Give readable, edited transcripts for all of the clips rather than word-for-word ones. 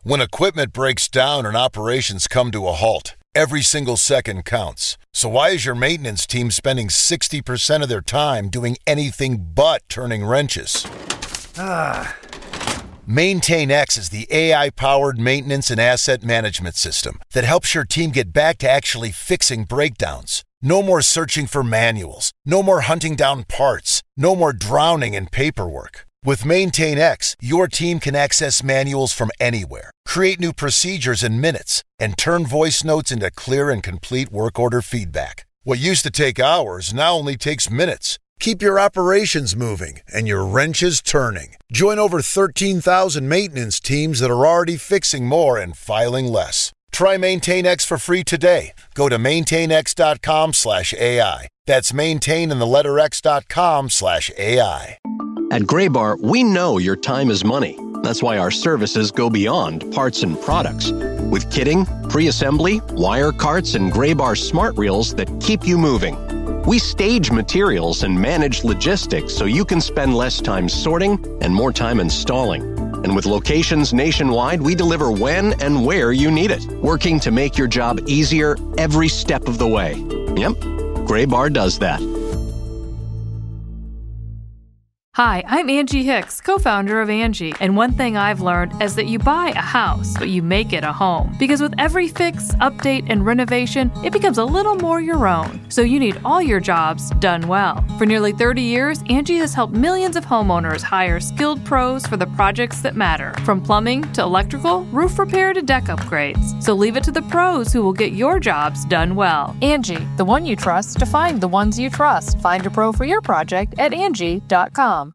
When equipment breaks down and operations come to a halt, every single second counts. So why is your maintenance team spending 60% of their time doing anything but turning wrenches? MaintainX is the AI-powered maintenance and asset management system that helps your team get back to actually fixing breakdowns. No more searching for manuals. No more hunting down parts. No more drowning in paperwork. With MaintainX, your team can access manuals from anywhere, create new procedures in minutes, and turn voice notes into clear and complete work order feedback. What used to take hours now only takes minutes. Keep your operations moving and your wrenches turning. Join over 13,000 maintenance teams that are already fixing more and filing less. Try MaintainX for free today. Go to maintainx.com/AI. That's maintain and the letter x.com/AI. At Graybar, we know your time is money. That's why our services go beyond parts and products. With kitting, pre-assembly, wire carts, and Graybar smart reels that keep you moving. We stage materials and manage logistics so you can spend less time sorting and more time installing. And with locations nationwide, we deliver when and where you need it, working to make your job easier every step of the way. Yep, Graybar does that. Hi, I'm Angie Hicks, co-founder of Angie, and one thing I've learned is that you buy a house, but you make it a home. Because with every fix, update, and renovation, it becomes a little more your own. So you need all your jobs done well. For nearly 30 years, Angie has helped millions of homeowners hire skilled pros for the projects that matter. From plumbing to electrical, roof repair to deck upgrades. So leave it to the pros who will get your jobs done well. Angie, the one you trust to find the ones you trust. Find a pro for your project at Angie.com.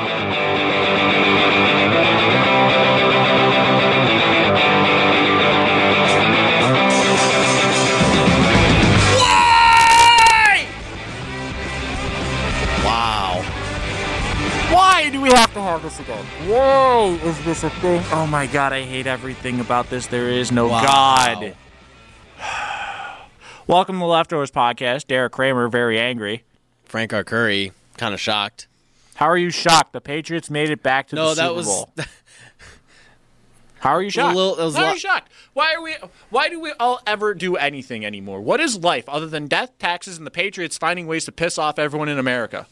Wow. Why do we have to have this again? Whoa, is this a thing? Oh my God, I hate everything about this. There is no God. Welcome to the Leftovers Podcast. Derek Kramer, very angry. Frank Arcuri, kind of shocked. How are you shocked? The Patriots made it back to the Super Bowl. How are you shocked? How are you shocked? Why do we all ever do anything anymore? What is life other than death, taxes, and the Patriots finding ways to piss off everyone in America?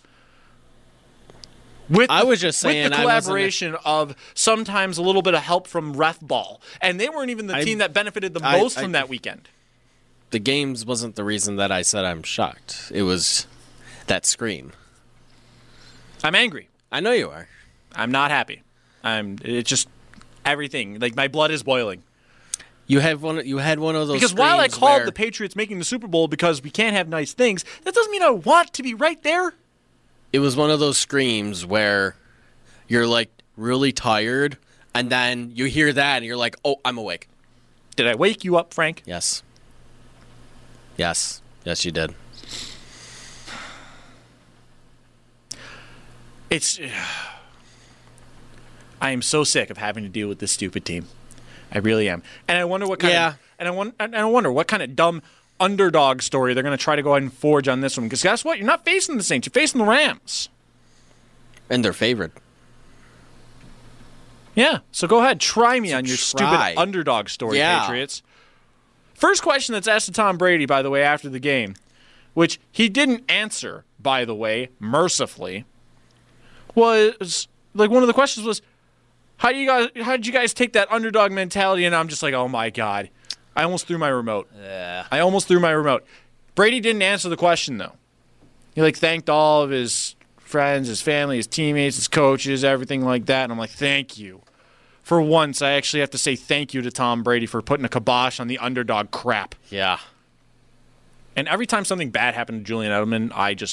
With the collaboration of sometimes a little bit of help from ref ball. And they weren't even the team that benefited the most from that weekend. The games wasn't the reason that I said I'm shocked. It was that scream. I'm angry. I know you are. I'm not happy. It's just everything. Like, my blood is boiling. You had one of those. Because while I called the Patriots making the Super Bowl because we can't have nice things, that doesn't mean I want to be right there. It was one of those screams where you're like really tired, and then you hear that, and you're like, "Oh, I'm awake." Did I wake you up, Frank? Yes. Yes, you did. I am so sick of having to deal with this stupid team. I really am, and I wonder what kind of dumb underdog story they're going to try to go ahead and forge on this one. Because guess what? You're not facing the Saints. You're facing the Rams, and they're favored. Yeah, so go ahead, try me on your stupid underdog story, Patriots. First question that's asked to Tom Brady, by the way, after the game, which he didn't answer, by the way, mercifully. Was like one of the questions was, how did you guys take that underdog mentality? And I'm just like, oh my God, I almost threw my remote. I almost threw my remote. Brady didn't answer the question though. He thanked all of his friends, his family, his teammates, his coaches, everything like that. And I'm like, thank you. For once, I actually have to say thank you to Tom Brady for putting a kibosh on the underdog crap. Yeah. And every time something bad happened to Julian Edelman,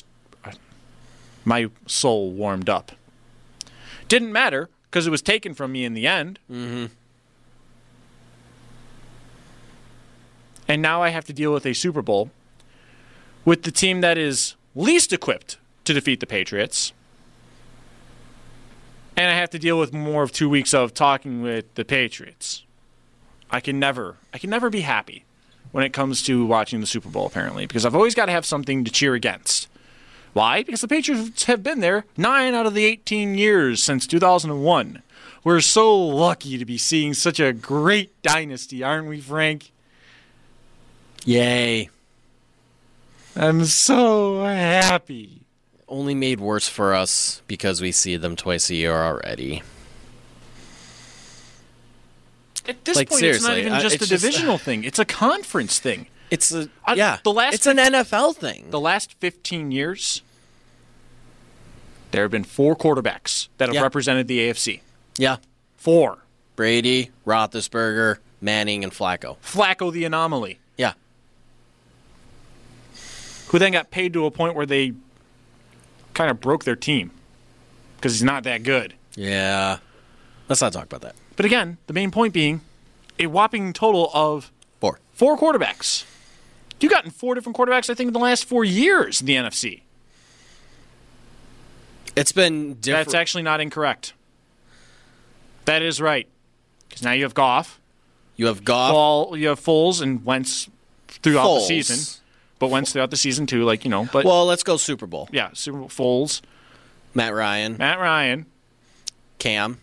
my soul warmed up. Didn't matter because it was taken from me in the end. Mm-hmm. And now I have to deal with a Super Bowl with the team that is least equipped to defeat the Patriots. And I have to deal with more of 2 weeks of talking with the Patriots. I can never be happy when it comes to watching the Super Bowl, apparently, because I've always got to have something to cheer against Why? Because the Patriots have been there 9 out of the 18 years since 2001. We're so lucky to be seeing such a great dynasty, aren't we, Frank? Yay. I'm so happy. Only made worse for us because we see them twice a year already. At this point, it's not even just a divisional thing. It's a conference thing. It's it's an NFL thing. The last 15 years, there have been 4 quarterbacks that have represented the AFC. Yeah. 4. Brady, Roethlisberger, Manning, and Flacco. Flacco the anomaly. Yeah. Who then got paid to a point where they kind of broke their team because he's not that good. Yeah. Let's not talk about that. But again, the main point being a whopping total of 4 quarterbacks. You've gotten 4 different quarterbacks, I think, in the last 4 years in the NFC. It's been different. That's actually not incorrect. That is right. Because now you have Goff. You have Goff. You have Foles and Wentz throughout the season. But Wentz throughout the season, too. But well, let's go Super Bowl. Yeah, Super Bowl. Foles. Matt Ryan. Cam.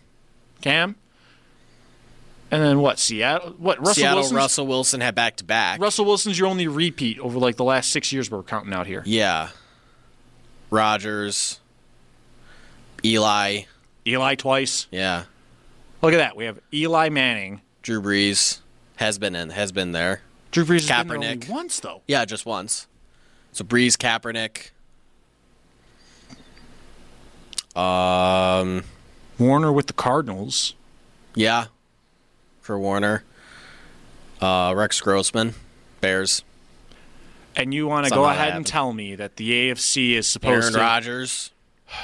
And then what? Seattle? Russell Wilson had back-to-back. Russell Wilson's your only repeat over the last 6 years we're counting out here. Yeah. Rodgers. Eli twice. Yeah. Look at that. We have Eli Manning. Drew Brees has been there. Drew Brees has been there only once, though. Yeah, just once. So Brees, Kaepernick. Warner with the Cardinals. Yeah. For Warner. Rex Grossman, Bears. And you want to go ahead and tell me that the AFC is supposed Aaron Rodgers.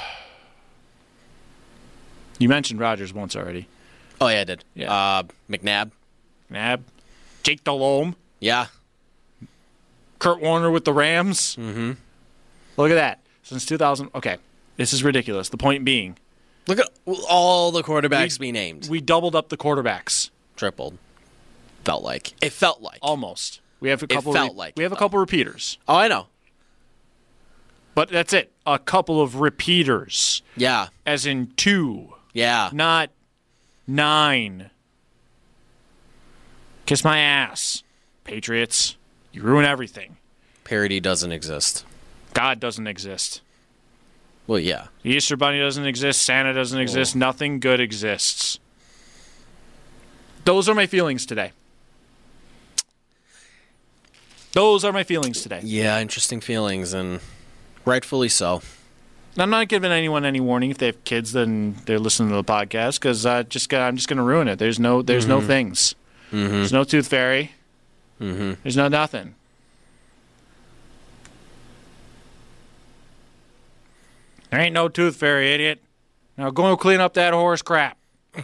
You mentioned Rodgers once already. Oh, yeah, I did. Yeah. McNabb. Jake Delhomme. Yeah. Kurt Warner with the Rams. Mm-hmm. Look at that. Since 2000. Okay. This is ridiculous. The point being. Look at all the quarterbacks we named. We doubled up the quarterbacks. Tripled. It felt like. Almost. We have a couple. We have a couple repeaters. Oh, I know. But that's it. A couple of repeaters. Yeah. As in 2. Yeah. Not 9. Kiss my ass. Patriots. You ruin everything. Parity doesn't exist. God doesn't exist. Well, yeah. The Easter Bunny doesn't exist. Santa doesn't exist. Nothing good exists. Those are my feelings today. Yeah, interesting feelings, and rightfully so. I'm not giving anyone any warning. If they have kids, then they're listening to the podcast because I'm just going to ruin it. There's no things. Mm-hmm. There's no tooth fairy. Mm-hmm. There's no nothing. There ain't no tooth fairy, idiot. Now go and clean up that horse crap.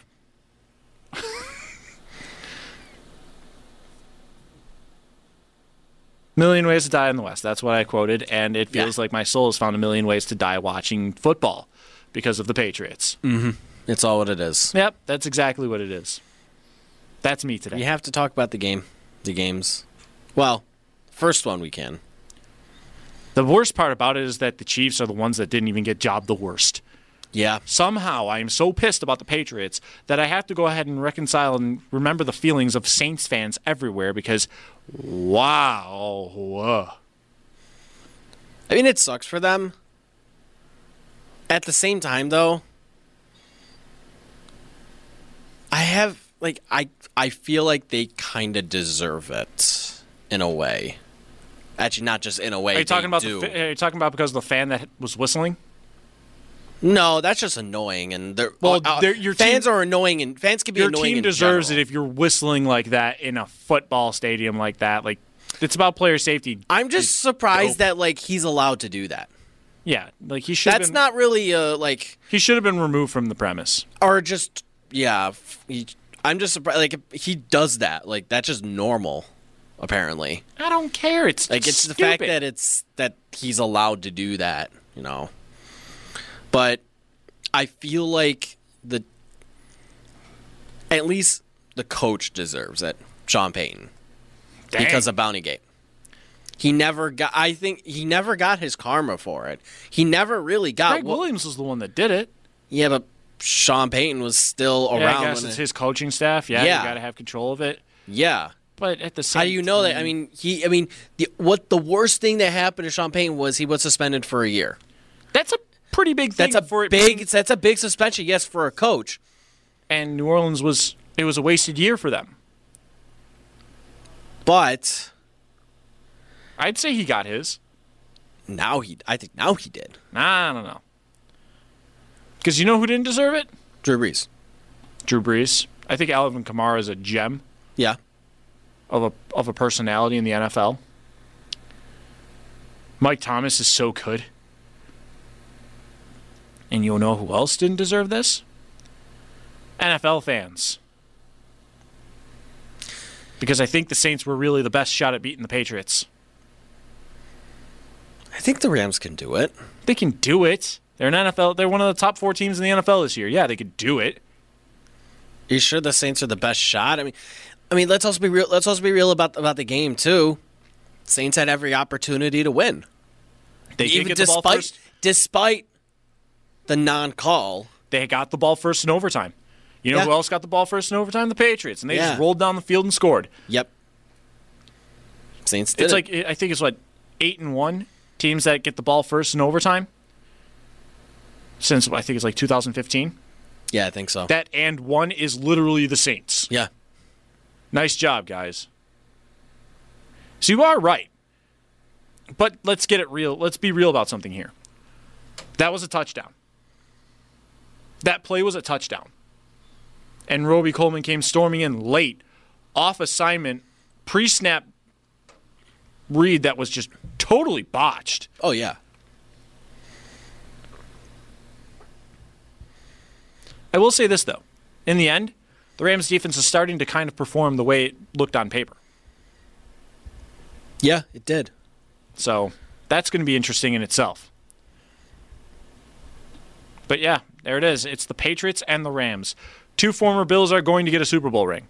Million ways to die in the West. That's what I quoted, and it feels like my soul has found a million ways to die watching football because of the Patriots. Mm-hmm. It's all what it is. Yep, that's exactly what it is. That's me today. You have to talk about the games. Well, first one we can. The worst part about it is that the Chiefs are the ones that didn't even get jobbed the worst. Yeah. Somehow I am so pissed about the Patriots that I have to go ahead and reconcile and remember the feelings of Saints fans everywhere because, wow. I mean, it sucks for them. At the same time, though, I feel like they kind of deserve it in a way. Actually, not just in a way. Are you talking about because of the fan that was whistling? No, that's just annoying, and your fans are annoying, and fans can be annoying. Your team deserves it if you're whistling like that in a football stadium like that. Like, it's about player safety. I'm just surprised that he's allowed to do that. Yeah, he should. That's not really He should have been removed from the premise, or just I'm just surprised. If he does that, that's just normal. Apparently, I don't care. It's it's the fact that he's allowed to do that. But I feel like at least the coach deserves it, Sean Payton, because of Bountygate. I think he never got his karma for it. He never really got. Greg Williams was the one that did it. Yeah, but Sean Payton was still around. Yeah, I guess it's his coaching staff. Yeah, you got to have control of it. Yeah, but at the same, how do you know that? I mean, the worst thing that happened to Sean Payton was he was suspended for a year. That's a pretty big thing. That's a big suspension, yes, for a coach. And New Orleans was a wasted year for them. But I'd say he got his. I think now he did. Nah, I don't know. Because you know who didn't deserve it? Drew Brees. I think Alvin Kamara is a gem. Yeah. Of a personality in the NFL. Mike Thomas is so good. And you'll know who else didn't deserve this? NFL fans. Because I think the Saints were really the best shot at beating the Patriots. I think the Rams can do it. They can do it. They're one of the top 4 teams in the NFL this year. Yeah, they could do it. Are you sure the Saints are the best shot? I mean, let's also be real. Let's also be real about the game too. Saints had every opportunity to win. They did get the ball first, despite the non-call. They got the ball first in overtime. You know who else got the ball first in overtime? The Patriots, and they just rolled down the field and scored. Yep. Saints did it. Like I think it's 8-1 teams that get the ball first in overtime. Since I think it's 2015. Yeah, I think so. That and one is literally the Saints. Yeah. Nice job, guys. So you are right. But let's get it real. Let's be real about something here. That was a touchdown. That play was a touchdown. And Roby Coleman came storming in late, off assignment, pre-snap read that was just totally botched. Oh, yeah. I will say this, though. In the end, the Rams' defense is starting to kind of perform the way it looked on paper. Yeah, it did. So that's going to be interesting in itself. But yeah, there it is. It's the Patriots and the Rams. 2 former Bills are going to get a Super Bowl ring.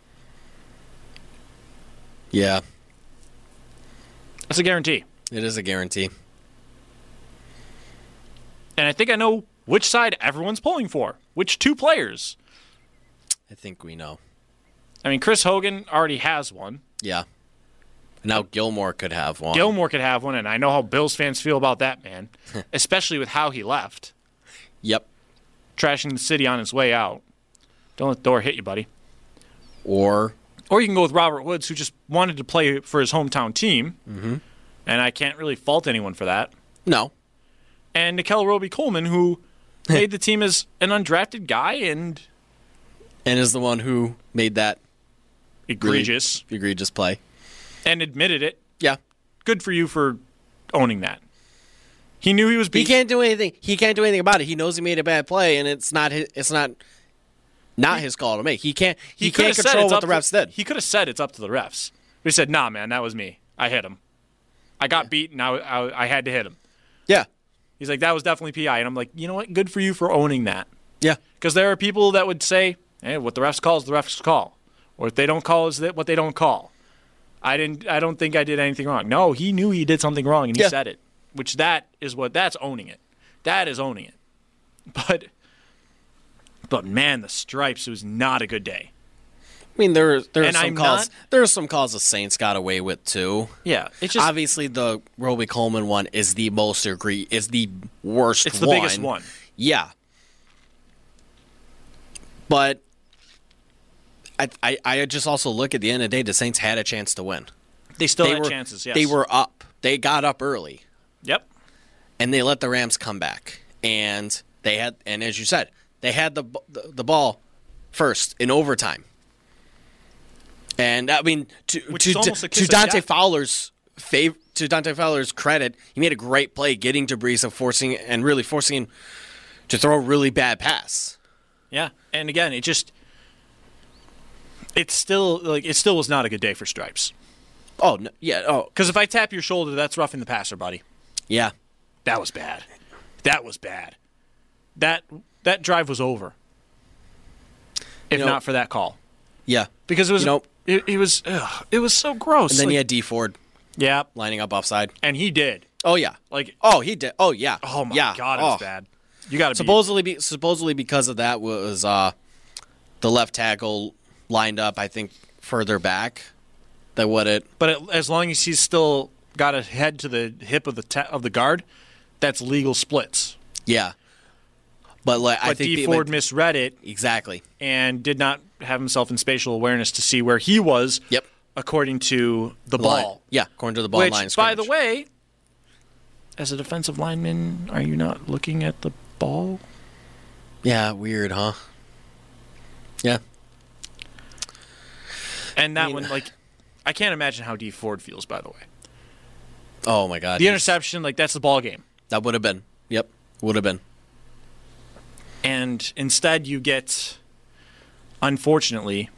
Yeah. That's a guarantee. It is a guarantee. And I think I know which side everyone's pulling for. Which 2 players? I think we know. I mean, Chris Hogan already has one. Yeah. Now Gilmore could have one. And I know how Bills fans feel about that man, especially with how he left. Yep. Trashing the city on his way out. Don't let the door hit you, buddy. Or you can go with Robert Woods, who just wanted to play for his hometown team. Mm-hmm. And I can't really fault anyone for that. No. And Nikel Roby-Coleman, who made the team as an undrafted guy and is the one who made that egregious play. And admitted it. Yeah. Good for you for owning that. He knew he was beat. He can't do anything. He can't do anything about it. He knows he made a bad play, and it's not his call to make. He can't control what the refs did. He could have said it's up to the refs. But he said, "Nah, man, that was me. I hit him. I got beat, and I had to hit him." Yeah. He's like, "That was definitely PI," and I'm like, you know what? Good for you for owning that. Yeah. Because there are people that would say, "Hey, what the refs call is the refs call, or if they don't call is what they don't call." I don't think I did anything wrong. No, he knew he did something wrong, and he said it. Which that's owning it. That is owning it. But man, the stripes, it was not a good day. I mean, there are some calls the Saints got away with too. Yeah, it's just obviously the Roby Coleman one is the worst. It's the biggest one. Yeah, but I just also look at the end of the day. The Saints had a chance to win. They still had chances. Yes, they were up. They got up early. Yep, and they let the Rams come back, and as you said, they had the ball first in overtime. And I mean, to Dante Fowler's credit, he made a great play getting to Brees and forcing him to throw a really bad pass. Yeah, and again, it still was not a good day for stripes. Oh no, yeah, because if I tap your shoulder, that's roughing the passer, buddy. Yeah, that was bad. That drive was over. If not for that call. Yeah, because it was it was so gross. And then you had D Ford. Yeah. Lining up offside. And he did. Oh, yeah. He did. Oh, yeah. Oh, my God, it was bad. You got to supposedly because of that was the left tackle lined up, I think, further back than what it. But as long as he's still got a head to the hip of the guard, that's legal splits. Yeah. But I think D. Ford misread it. Exactly. And did not have himself in spatial awareness to see where he was. Yep. According to the ball. Line. Yeah, according to the ball line. Which, by the way, as a defensive lineman, are you not looking at the ball? Yeah, weird, huh? Yeah. And that one, I can't imagine how D. Ford feels, by the way. Oh, my God. The interception, that's the ball game. That would have been. Yep, would have been. And instead you get, unfortunately,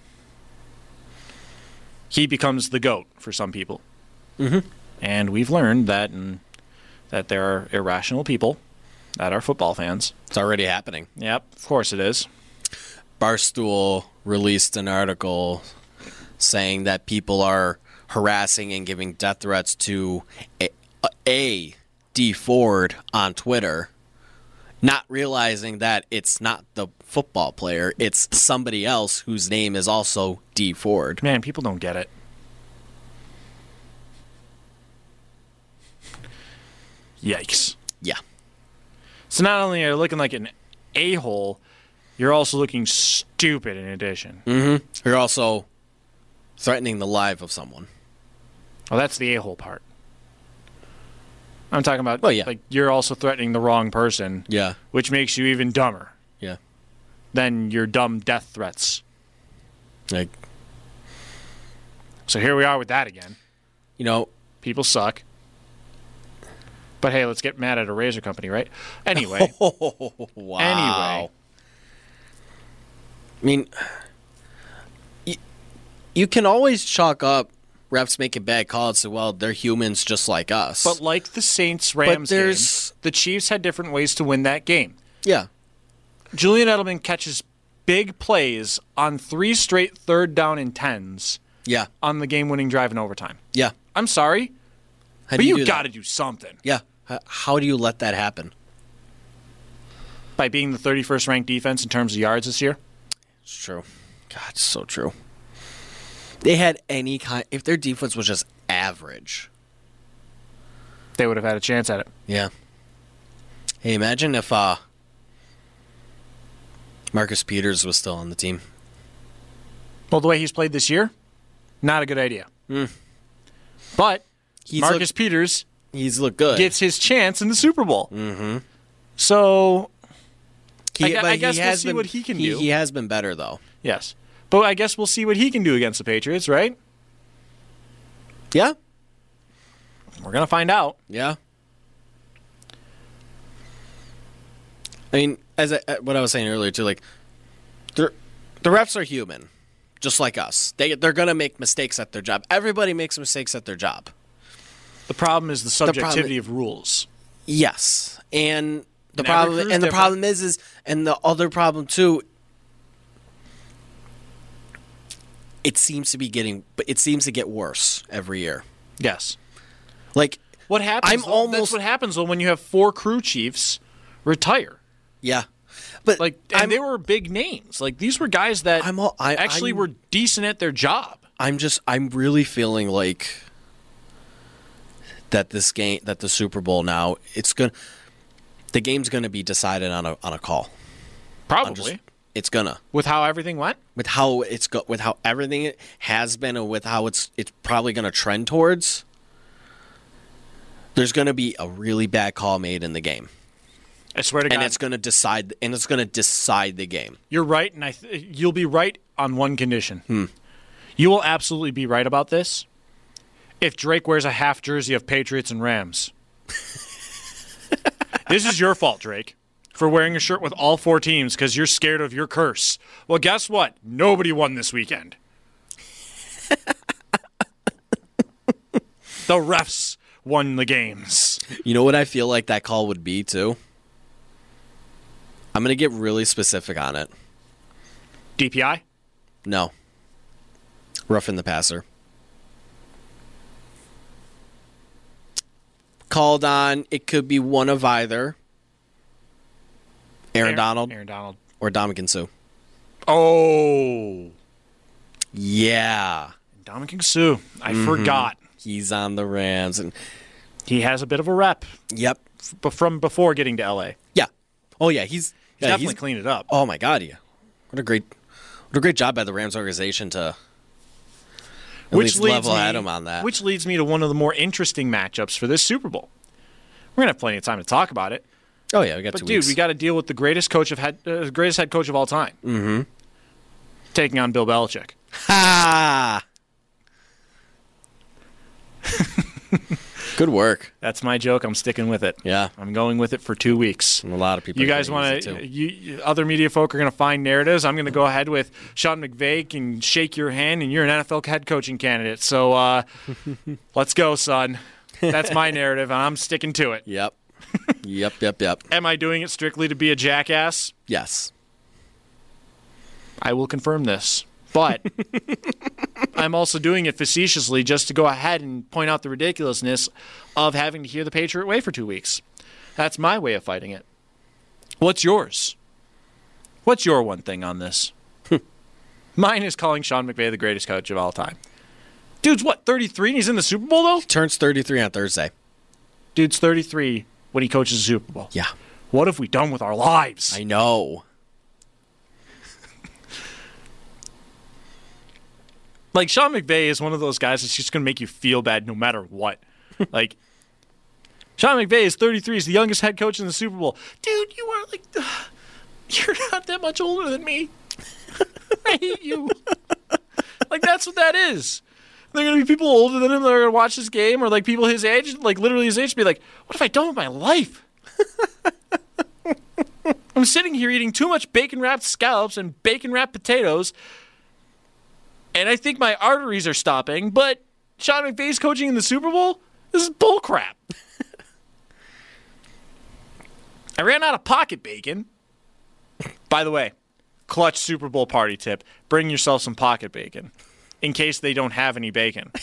he becomes the GOAT for some people. Mm-hmm. And we've learned that there are irrational people that are football fans. It's already happening. Yep, of course it is. Barstool released an article saying that people are harassing and giving death threats to a D. Ford on Twitter, not realizing that it's not the football player, it's somebody else whose name is also D. Ford. Man, people don't get it. Yikes. Yeah. So not only are you looking like an a-hole, you're also looking stupid in addition. Mm-hmm. You're also threatening the life of someone. Well, that's the a-hole part. I'm talking about, well, you're also threatening the wrong person. Yeah. Which makes you even dumber. Yeah. Than your dumb death threats. So here we are with that again. People suck. But hey, let's get mad at a razor company, right? Anyway. Wow. Anyway. I mean, you can always chalk up refs making bad calls to, well, they're humans just like us. But like the Saints-Rams game, the Chiefs had different ways to win that game. Yeah. Julian Edelman catches big plays on 3 straight 3rd down and 10s. Yeah. On the game-winning drive in overtime. Yeah. I'm sorry, but you got to do something. Yeah. How do you let that happen? By being the 31st ranked defense in terms of yards this year? It's true. God, it's so true. They had any kind... If their defense was just average, they would have had a chance at it. Yeah. Hey, imagine if Marcus Peters was still on the team. Well, the way he's played this year, not a good idea. But Marcus Peters... He's looked good. Gets his chance in the Super Bowl. Mm-hmm. So, I guess we'll see what he can do. He has been better, though. Yes. But I guess we'll see what he can do against the Patriots, right? Yeah. We're going to find out. Yeah. I mean, what I was saying earlier, too, the refs are human, just like us. They're going to make mistakes at their job. Everybody makes mistakes at their job. The problem is the subjectivity of rules. Yes, and the problem is, and the other problem too. It seems to get worse every year. Yes. What happens? That's what happens when you have 4 crew chiefs retire. Yeah, but they were big names. These were guys that actually were decent at their job. I'm really feeling like. That this game, that the Super Bowl now, the game's gonna be decided on a call. Probably, it's gonna with how everything went, with how everything has been, and with how it's probably gonna trend towards. There's gonna be a really bad call made in the game. I swear to God, and it's gonna decide the game. You're right, and you'll be right on one condition. You will absolutely be right about this. If Drake wears a half jersey of Patriots and Rams. This is your fault, Drake, for wearing a shirt with all 4 teams because you're scared of your curse. Well, guess what? Nobody won this weekend. The refs won the games. You know what I feel like that call would be, too? I'm going to get really specific on it. DPI? No. Roughing the passer. called on. It could be one of either Aaron Donald or Ndamukong Suh. Oh. Yeah. Ndamukong Suh. I forgot. He's on the Rams. And he has a bit of a rep. Yep. From before getting to L.A. Yeah. Oh, yeah. He's definitely cleaned it up. Oh, my God, yeah. What a great job by the Rams organization to at least level at him on that. Which leads me to one of the more interesting matchups for this Super Bowl. We're going to have plenty of time to talk about it. Oh, yeah, we got 2 weeks. Dude, we got to deal with the greatest head coach of all time. Mm-hmm. Taking on Bill Belichick. Ha! Good work. That's my joke. I'm sticking with it. Yeah. I'm going with it for 2 weeks. And a lot of people. You guys want to? Other media folk are going to find narratives. I'm going to go ahead with Sean McVay can shake your hand, and you're an NFL head coaching candidate. So let's go, son. That's my narrative, and I'm sticking to it. Yep. Yep. Am I doing it strictly to be a jackass? Yes. I will confirm this. But I'm also doing it facetiously just to go ahead and point out the ridiculousness of having to hear the Patriot way for 2 weeks. That's my way of fighting it. What's yours? What's your one thing on this? Mine is calling Sean McVay the greatest coach of all time. Dude's what, 33 and he's in the Super Bowl, though? He turns 33 on Thursday. Dude's 33 when he coaches the Super Bowl. Yeah. What have we done with our lives? I know. Like, Sean McVay is one of those guys that's just going to make you feel bad no matter what. Like, Sean McVay is 33. He's the youngest head coach in the Super Bowl. Dude, you are like, you're not that much older than me. I hate you. Like, that's what that is. There are going to be people older than him that are going to watch this game, or like people his age, like literally his age, be like, what have I done with my life? I'm sitting here eating too much bacon-wrapped scallops and bacon-wrapped potatoes, and I think my arteries are stopping, but Sean McVay's coaching in the Super Bowl? This is bullcrap. I ran out of pocket bacon. By the way, clutch Super Bowl party tip. Bring yourself some pocket bacon in case they don't have any bacon.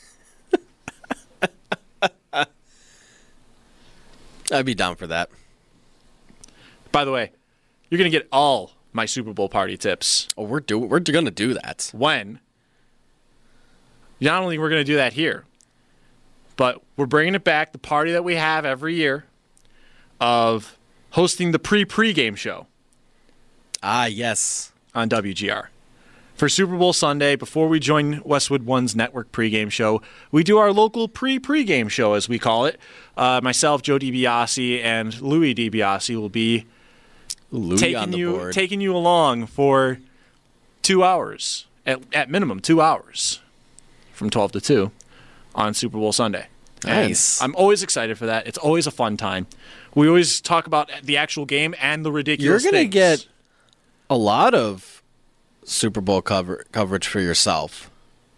I'd be down for that. By the way, you're going to get all my Super Bowl party tips. Oh, we're going to do that. When? Not only we're going to do that here, but we're bringing it back, the party that we have every year of hosting the pre-game show. Ah, yes. On WGR. For Super Bowl Sunday, before we join Westwood One's network pregame show, we do our local pregame show, as we call it. Myself, Joe DiBiase, and Louis DiBiase will be taking you along for 2 hours, at minimum 2 hours, from 12 to 2 on Super Bowl Sunday. Nice. And I'm always excited for that. It's always a fun time. We always talk about the actual game and the ridiculous You're going to get a lot of Super Bowl coverage for yourself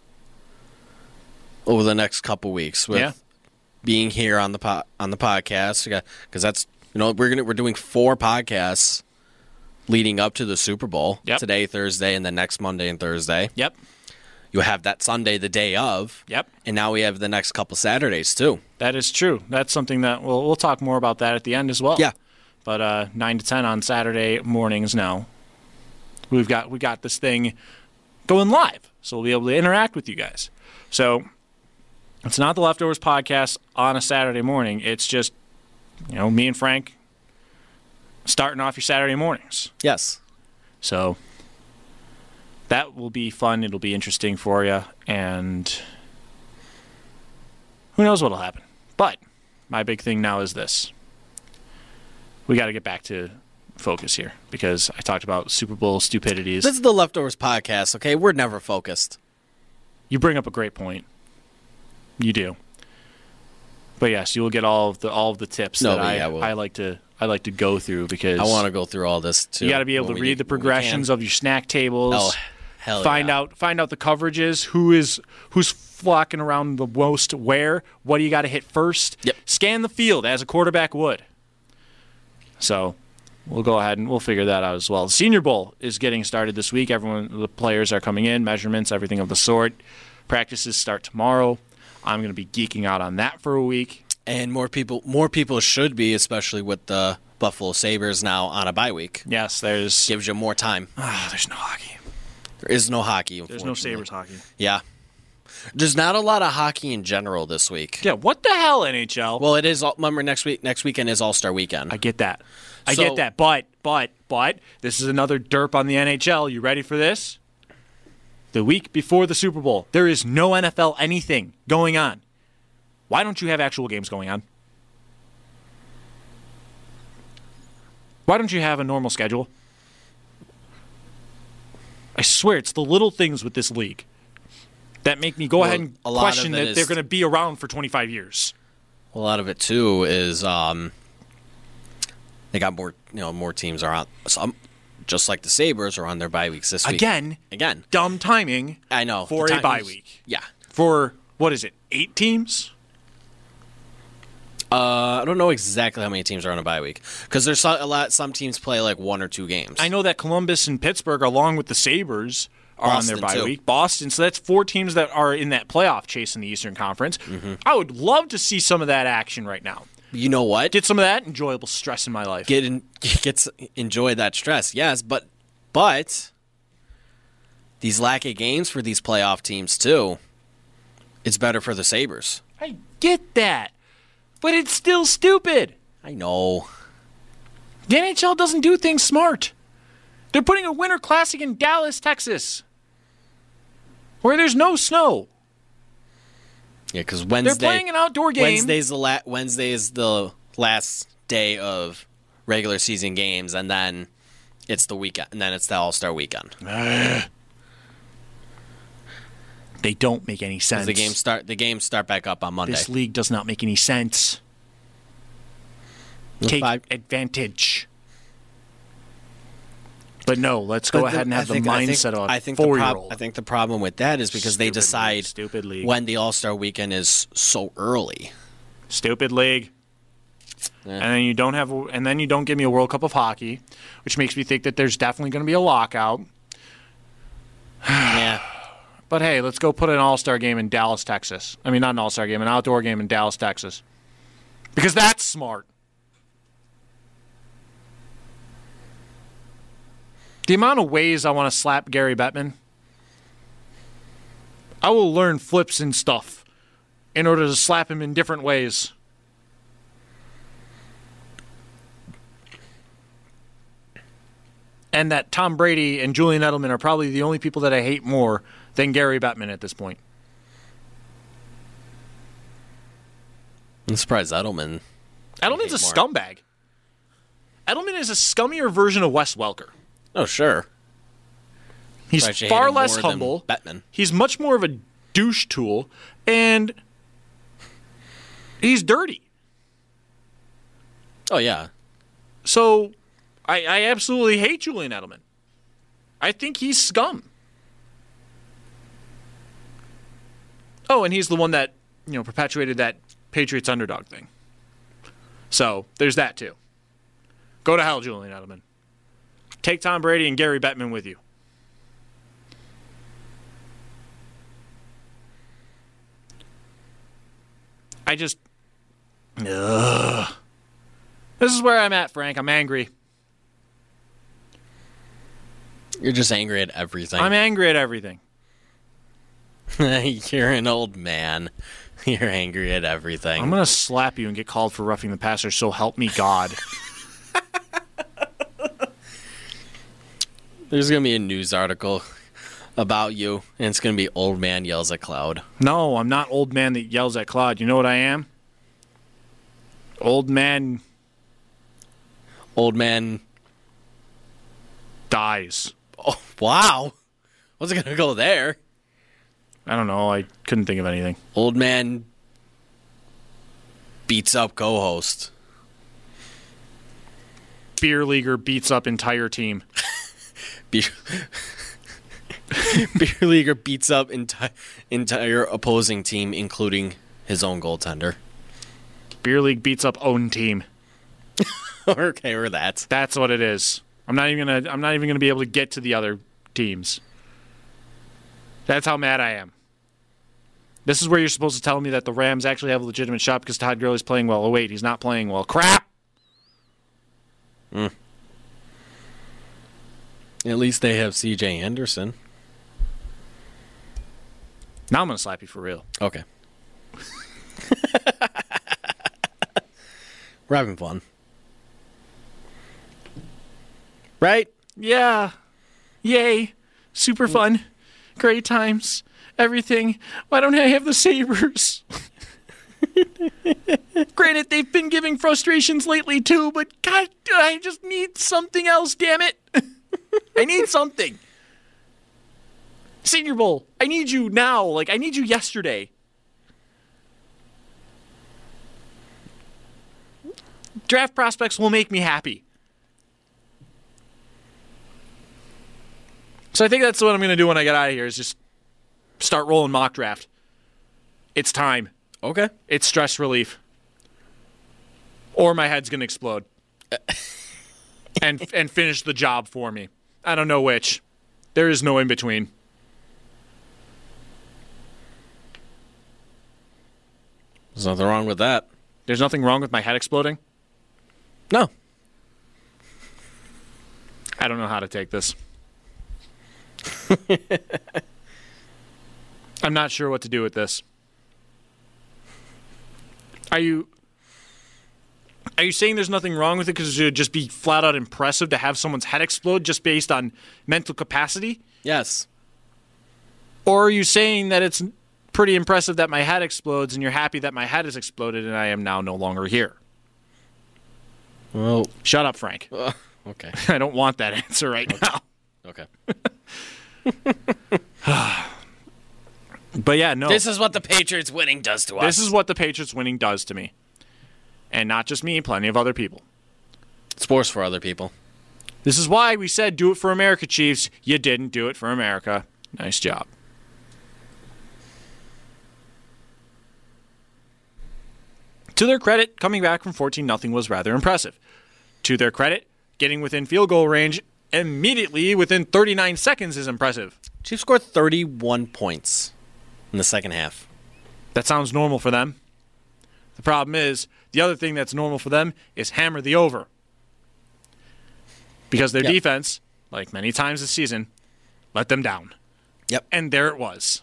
over the next couple weeks with being here on the podcast, because that's we're doing 4 podcasts leading up to the Super Bowl. Yep. Today, Thursday, and then next Monday and Thursday. Yep. You have that Sunday the day of. Yep. And now we have the next couple Saturdays too. That is true. That's something that we'll talk more about that at the end as well. Yeah. But 9 to 10 on Saturday mornings now. We got this thing going live, so we'll be able to interact with you guys. So it's not the Leftovers podcast on a Saturday morning. It's just me and Frank starting off your Saturday mornings. Yes. So that will be fun. It'll be interesting for you, and who knows what'll happen. But my big thing now is this: we got to get back to focus here, because I talked about Super Bowl stupidities. This is the Leftovers podcast, okay? We're never focused. You bring up a great point. You do. But yes, you will get all of the tips that I like to go through, because I want to go through all this too. You got to be able to read the progressions of your snack tables. Oh, hell find out the coverages, who's flocking around the most where, what do you got to hit first? Yep. Scan the field as a quarterback would. So we'll go ahead and we'll figure that out as well. The Senior Bowl is getting started this week. The players are coming in, measurements, everything of the sort. Practices start tomorrow. I'm going to be geeking out on that for a week. And more people should be, especially with the Buffalo Sabres now on a bye week. Yes, gives you more time. There's no hockey. There is no hockey. There's no Sabres hockey. Yeah. There's not a lot of hockey in general this week. Yeah, what the hell, NHL? Well, it is. Remember, next weekend is All-Star Weekend. I get that. But this is another derp on the NHL. You ready for this? The week before the Super Bowl, there is no NFL anything going on. Why don't you have actual games going on? Why don't you have a normal schedule? I swear, it's the little things with this league that make me go ahead and question that they're going to be around for 25 years. A lot of it, too, is they got more teams are on. Some, just like the Sabres, are on their bye weeks this week. Again. Dumb timing. I know. For a bye week. Yeah. For, 8 teams? I don't know exactly how many teams are on a bye week because there's some teams play like 1 or 2 games. I know that Columbus and Pittsburgh, along with the Sabres, are Boston on their bye too. week. Boston, so that's 4 teams that are in that playoff chase in the Eastern Conference. Mm-hmm. I would love to see some of that action right now. You know what? Get some of that enjoyable stress in my life. Enjoy that stress, yes, but these lack of games for these playoff teams too. It's better for the Sabres. I get that. But it's still stupid. I know. The NHL doesn't do things smart. They're putting a Winter Classic in Dallas, Texas, where there's no snow. Yeah, because Wednesday... They're playing an outdoor game. Wednesday is the last day of regular season games, and then it's the weekend, and then it's the All-Star weekend. They don't make any sense. The games start back up on Monday. This league does not make any sense. Take advantage. But no, let's go ahead and have the mindset of a 4-year-old. I think the problem with that is because they decide when the All-Star weekend is so early. Stupid league. Yeah. And then you don't give me a World Cup of hockey, which makes me think that there's definitely going to be a lockout. Yeah. But hey, let's go put an all-star game in Dallas, Texas. I mean, not an all-star game, an outdoor game in Dallas, Texas. Because that's smart. The amount of ways I want to slap Gary Bettman, I will learn flips and stuff in order to slap him in different ways. And that Tom Brady and Julian Edelman are probably the only people that I hate more than Gary Bettman at this point. I'm surprised Edelman's a scumbag. Edelman is a scummier version of Wes Welker. Oh, sure. He's far less humble. Bettman. He's much more of a douche tool, and he's dirty. Oh, yeah. So I absolutely hate Julian Edelman. I think he's scum. Oh, and he's the one that, perpetuated that Patriots underdog thing. So there's that too. Go to hell, Julian Edelman. Take Tom Brady and Gary Bettman with you. This is where I'm at, Frank. I'm angry. You're just angry at everything. I'm angry at everything. You're an old man. You're angry at everything. I'm going to slap you and get called for roughing the passer, so help me God. There's going to be a news article about you, and it's going to be old man yells at cloud. No, I'm not old man that yells at cloud. You know what I am? Old man dies. Oh, wow. Wasn't going to go there. I don't know. I couldn't think of anything. Old man beats up co-host. Beer leaguer beats up entire team. Beer leaguer beats up entire opposing team, including his own goaltender. Beer league beats up own team. Okay, or that. That's what it is. I'm not even gonna be able to get to the other teams. That's how mad I am. This is where you're supposed to tell me that the Rams actually have a legitimate shot because Todd Gurley's playing well. Oh, wait, he's not playing well. Crap! At least they have C.J. Anderson. Now I'm going to slap you for real. Okay. We're having fun. Right? Yeah. Yay. Super fun. Great times. Everything. Why don't I have the Sabres? Granted, they've been giving frustrations lately too, but God, I just need something else, damn it. I need something. Senior Bowl. I need you now. Like, I need you yesterday. Draft prospects will make me happy. So I think that's what I'm going to do when I get out of here is just start rolling mock draft. It's time. Okay. It's stress relief. Or my head's going to explode. and finish the job for me. I don't know which. There is no in between. There's nothing wrong with that. There's nothing wrong with my head exploding? No. I don't know how to take this. I'm not sure what to do with this. Are you saying there's nothing wrong with it because it would just be flat out impressive to have someone's head explode just based on mental capacity? Yes. Or are you saying that it's pretty impressive that my head explodes and you're happy that my head has exploded and I am now no longer here? Well, shut up, Frank. Okay. I don't want that answer right now. Okay. But yeah, no. This is what the Patriots winning does to us. This is what the Patriots winning does to me. And not just me, plenty of other people. It's worse for other people. This is why we said do it for America, Chiefs. You didn't do it for America. Nice job. To their credit, coming back from 14-0 was rather impressive. To their credit, getting within field goal range immediately within 39 seconds is impressive. Chiefs scored 31 points in the second half. That sounds normal for them. The problem is, the other thing that's normal for them is hammer the over. Because their defense, like many times this season, let them down. Yep. And there it was.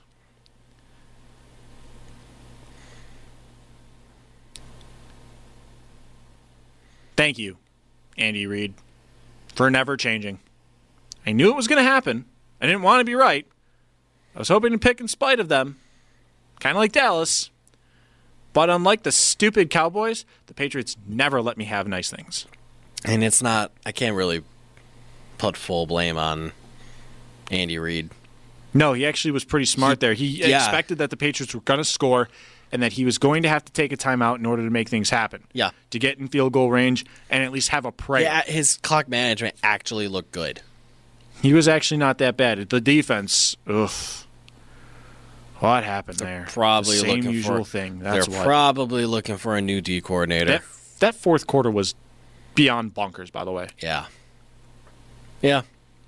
Thank you, Andy Reid, for never changing. I knew it was going to happen. I didn't want to be right. I was hoping to pick in spite of them. Kind of like Dallas. But unlike the stupid Cowboys, the Patriots never let me have nice things. And it's not, I can't really put full blame on Andy Reid. No, he actually was pretty smart there. He expected that the Patriots were going to score and that he was going to have to take a timeout in order to make things happen. Yeah. To get in field goal range and at least have a prayer. Yeah, his clock management actually looked good. He was actually not that bad. The defense, ugh. What happened there? Probably the same looking usual for, thing. They're probably looking for a new D coordinator. That fourth quarter was beyond bonkers, by the way. Yeah. Yeah.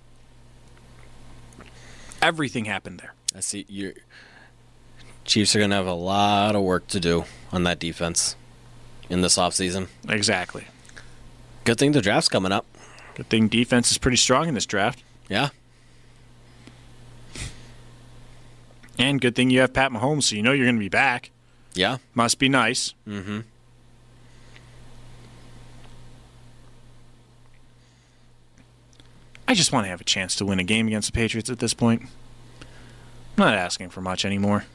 Everything happened there. I see. Chiefs are going to have a lot of work to do on that defense in this offseason. Exactly. Good thing the draft's coming up. Good thing defense is pretty strong in this draft. Yeah. And good thing you have Pat Mahomes, so you know you're going to be back. Yeah. Must be nice. Mm-hmm. I just want to have a chance to win a game against the Patriots at this point. I'm not asking for much anymore.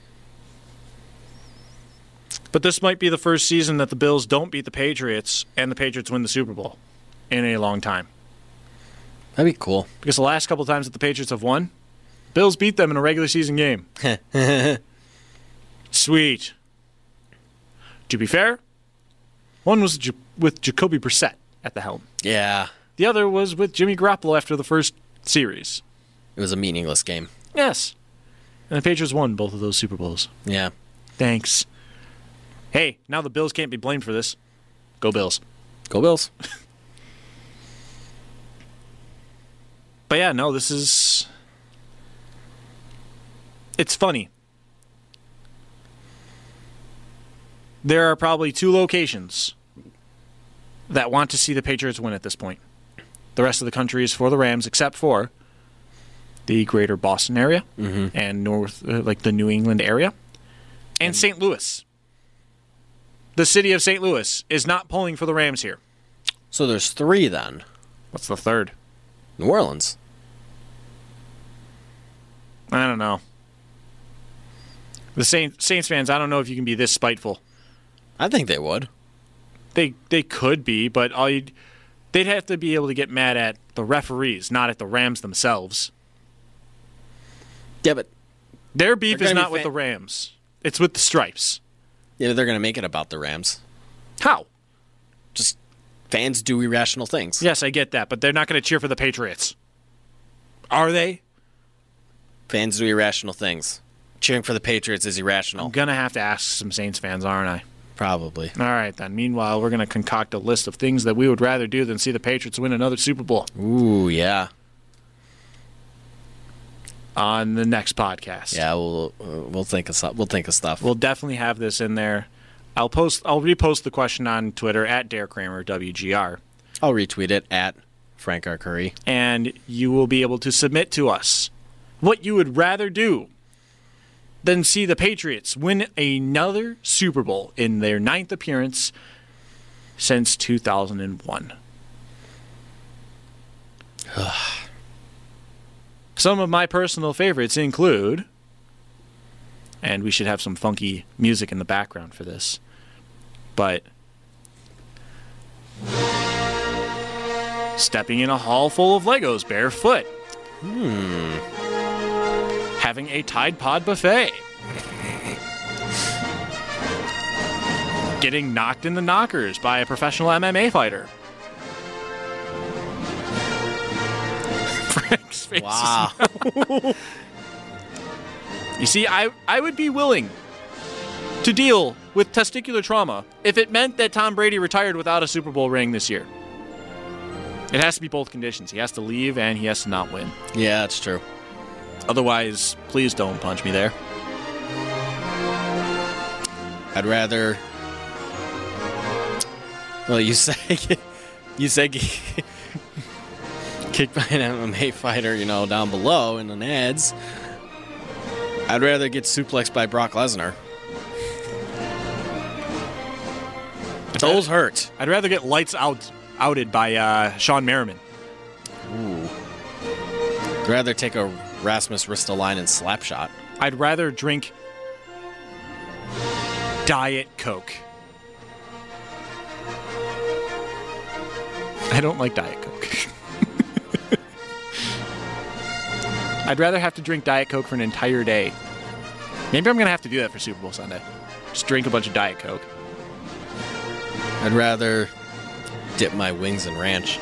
But this might be the first season that the Bills don't beat the Patriots and the Patriots win the Super Bowl in a long time. That'd be cool. Because the last couple of times that the Patriots have won, Bills beat them in a regular season game. Sweet. To be fair, one was with Jacoby Brissett at the helm. Yeah. The other was with Jimmy Garoppolo after the first series. It was a meaningless game. Yes. And the Patriots won both of those Super Bowls. Yeah. Thanks. Hey, now the Bills can't be blamed for this. Go Bills. Go Bills. But yeah, no, this is... It's funny. there are probably 2 locations that want to see the Patriots win at this point. The rest of the country is for the Rams, except for the greater Boston area and the New England area, and St. Louis. The city of St. Louis is not pulling for the Rams here. So there's 3 then. What's the third? New Orleans. I don't know. The Saints fans, I don't know if you can be this spiteful. I think they would. They could be, but they'd have to be able to get mad at the referees, not at the Rams themselves. Yeah, but their beef is not with the Rams. It's with the Stripes. Yeah, they're going to make it about the Rams. How? Just fans do irrational things. Yes, I get that, but they're not going to cheer for the Patriots. Are they? Fans do irrational things. Cheering for the Patriots is irrational. I'm going to have to ask some Saints fans, aren't I? Probably. All right, then. Meanwhile, we're going to concoct a list of things that we would rather do than see the Patriots win another Super Bowl. Ooh, yeah. On the next podcast. Yeah, we'll think of stuff. We'll think of stuff. We'll definitely have this in there. I'll repost the question on Twitter at Dare Kramer WGR. I'll retweet it at Frank R. Curry. And you will be able to submit to us what you would rather do than see the Patriots win another Super Bowl in their 9th appearance since 2001. Some of my personal favorites include, and we should have some funky music in the background for this, but stepping in a hall full of Legos barefoot. Having a Tide Pod buffet. Getting knocked in the knockers by a professional MMA fighter. Frank's face. Wow. You see, I would be willing to deal with testicular trauma if it meant that Tom Brady retired without a Super Bowl ring this year. It has to be both conditions. He has to leave and he has to not win. Yeah, that's true. Otherwise, please don't punch me there. I'd rather. Well, you say kicked by an MMA fighter, down below in the ads. I'd rather get suplexed by Brock Lesnar. Those hurt. I'd rather get outed by Sean Merriman. Ooh. I'd rather take a Rasmus Ristolainen slap shot. I'd rather drink Diet Coke. I don't like Diet Coke. I'd rather have to drink Diet Coke for an entire day. Maybe I'm going to have to do that for Super Bowl Sunday. Just drink a bunch of Diet Coke. I'd rather dip my wings in ranch.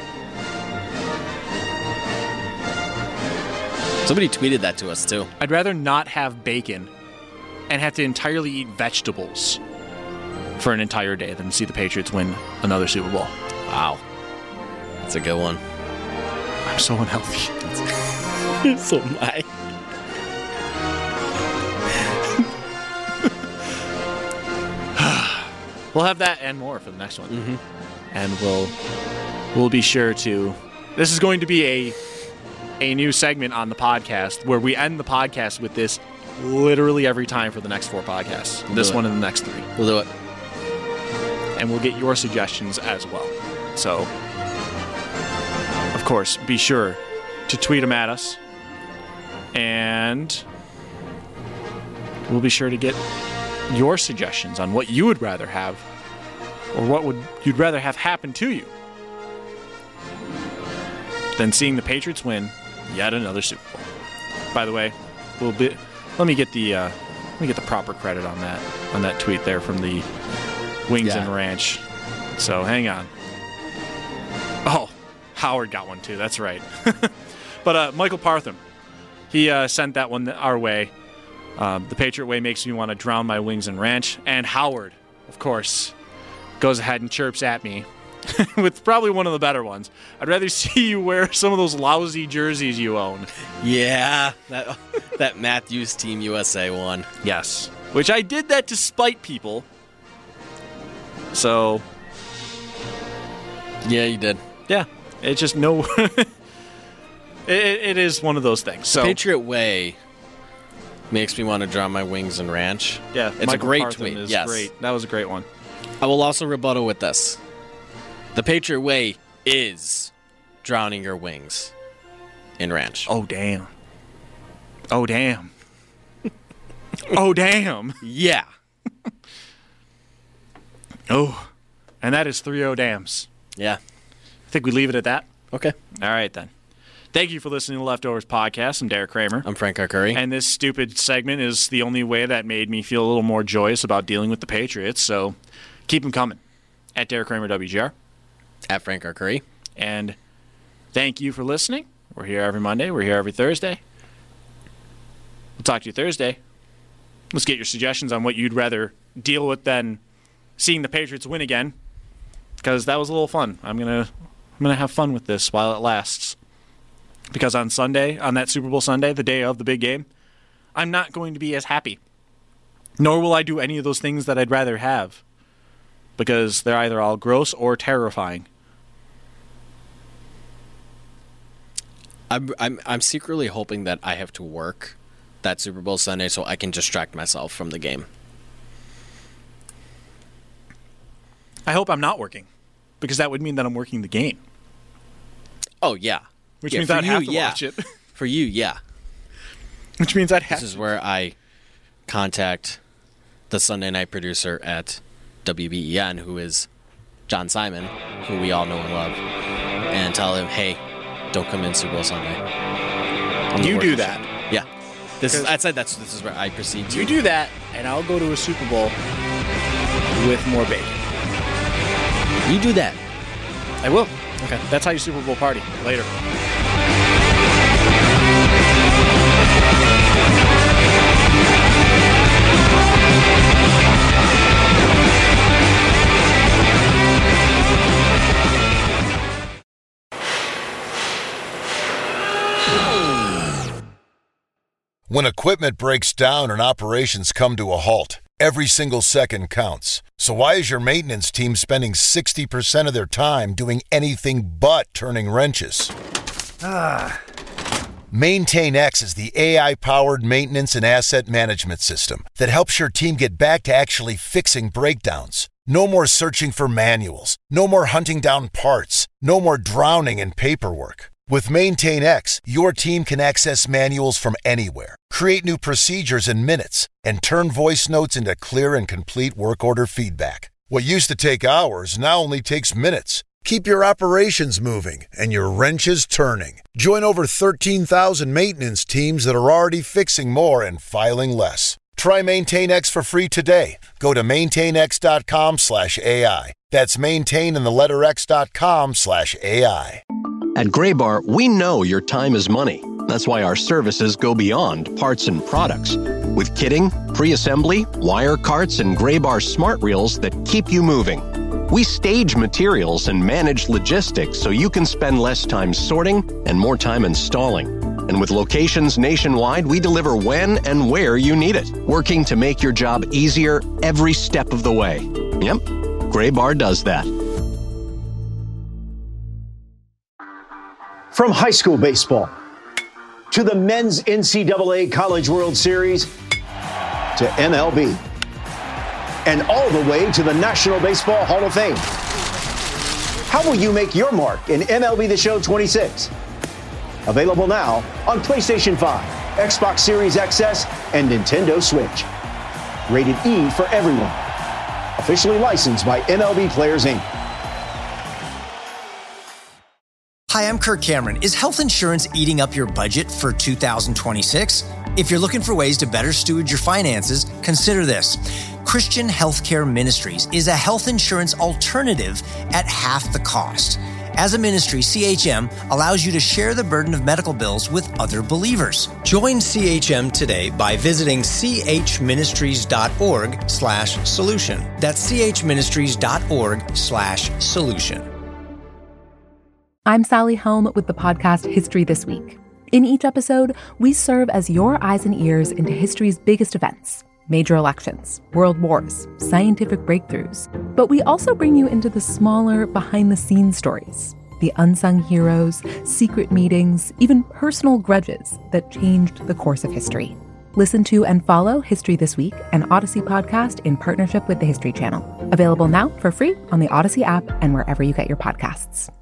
Somebody tweeted that to us, too. I'd rather not have bacon and have to entirely eat vegetables for an entire day than see the Patriots win another Super Bowl. Wow. That's a good one. I'm so unhealthy. So am I. We'll have that and more for the next one. Mm-hmm. And we'll be sure to... This is going to be a new segment on the podcast where we end the podcast with this literally every time for the next 4 podcasts. This one and the next 3. We'll do it. And we'll get your suggestions as well. So, of course, be sure to tweet them at us. And we'll be sure to get your suggestions on what you would rather have or what you'd rather have happen to you than seeing the Patriots win yet another Super Bowl. By the way, let me get the proper credit on that tweet there from the Wings and Ranch. So hang on. Oh, Howard got one too. That's right. But Michael Partham, he sent that one our way. The Patriot Way makes me want to drown my wings in ranch. And Howard, of course, goes ahead and chirps at me with probably one of the better ones. I'd rather see you wear some of those lousy jerseys you own. Yeah, that Matthews Team USA one. Yes, which I did that to spite people So. Yeah, you did. Yeah. It's just no. it is one of those things. So. The Patriot Way makes me want to draw my wings and ranch. Yeah, it's a great tweet. Yes. Great. That was a great one. I will also rebuttal with this. The Patriot Way is drowning your wings in ranch. Oh, damn. Oh, damn. Oh, damn. Yeah. Oh, and that is 3-0 dams. Yeah. I think we leave it at that. Okay. All right, then. Thank you for listening to Leftovers Podcast. I'm Derek Kramer. I'm Frank Arcuri. And this stupid segment is the only way that made me feel a little more joyous about dealing with the Patriots, so keep them coming. At Derek Kramer WGR. At Frank Arcuri. And thank you for listening. We're here every Monday. We're here every Thursday. We'll talk to you Thursday. Let's get your suggestions on what you'd rather deal with than seeing the Patriots win again, because that was a little fun. I'm gonna have fun with this while it lasts. Because on Sunday, on that Super Bowl Sunday, the day of the big game, I'm not going to be as happy. Nor will I do any of those things that I'd rather have, because they're either all gross or terrifying. I'm secretly hoping that I have to work that Super Bowl Sunday so I can distract myself from the game. I hope I'm not working, because that would mean that I'm working the game. Oh, yeah. Which means I'd have to watch it. For you, yeah. Which means I'd have to. This is where I contact the Sunday night producer at WBEN, who is John Simon, who we all know and love, and tell him, hey, don't come in Super Bowl Sunday. You do that. Yeah. This is where I proceed to. You do that, and I'll go to a Super Bowl with more bacon. You do that. I will. Okay. That's how you Super Bowl party. Later. When equipment breaks down and operations come to a halt, every single second counts. So why is your maintenance team spending 60% of their time doing anything but turning wrenches? MaintainX is the AI-powered maintenance and asset management system that helps your team get back to actually fixing breakdowns. No more searching for manuals. No more hunting down parts. No more drowning in paperwork. With MaintainX, your team can access manuals from anywhere, create new procedures in minutes, and turn voice notes into clear and complete work order feedback. What used to take hours now only takes minutes. Keep your operations moving and your wrenches turning. Join over 13,000 maintenance teams that are already fixing more and filing less. Try MaintainX for free today. Go to maintainx.com/AI. That's maintain and the letter x.com/AI. At Graybar, we know your time is money. That's why our services go beyond parts and products. With kitting, pre-assembly, wire carts, and Graybar smart reels that keep you moving. We stage materials and manage logistics so you can spend less time sorting and more time installing. And with locations nationwide, we deliver when and where you need it, working to make your job easier every step of the way. Yep, Graybar does that. From high school baseball to the men's NCAA College World Series to MLB and all the way to the National Baseball Hall of Fame. How will you make your mark in MLB The Show 26? Available now on PlayStation 5, Xbox Series XS, and Nintendo Switch. Rated E for everyone. Officially licensed by MLB Players, Inc. Hi, I'm Kirk Cameron. Is health insurance eating up your budget for 2026? If you're looking for ways to better steward your finances, consider this. Christian Healthcare Ministries is a health insurance alternative at half the cost. As a ministry, CHM allows you to share the burden of medical bills with other believers. Join CHM today by visiting chministries.org/solution. That's chministries.org/solution. I'm Sally Helm with the podcast History This Week. In each episode, we serve as your eyes and ears into history's biggest events. major elections, world wars, scientific breakthroughs. But we also bring you into the smaller, behind-the-scenes stories, the unsung heroes, secret meetings, even personal grudges that changed the course of history. Listen to and follow History This Week, an Odyssey podcast in partnership with the History Channel. Available now for free on the Odyssey app and wherever you get your podcasts.